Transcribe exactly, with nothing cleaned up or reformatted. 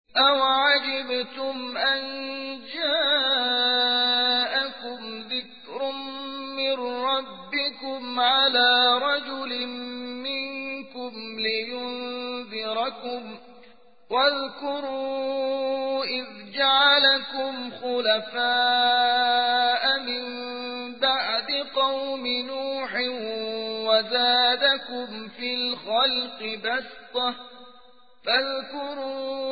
أَوَعَجِبْتُمْ أَن جَاءَكُمْ ذِكْرٌ مِّن رَّبِّكُمْ عَلَىٰ رَجُلٍ مِّنكُمْ لِيُنذِرَكُمْ ۚ وَاذْكُرُوا إِذْ جَعَلَكُمْ خُلَفَاءَ مِن بَعْدِ قَوْمِ نُوحٍ وَزَادَكُمْ فِي الْخَلْقِ بَسْطَةً ۖ فَاذْكُرُوا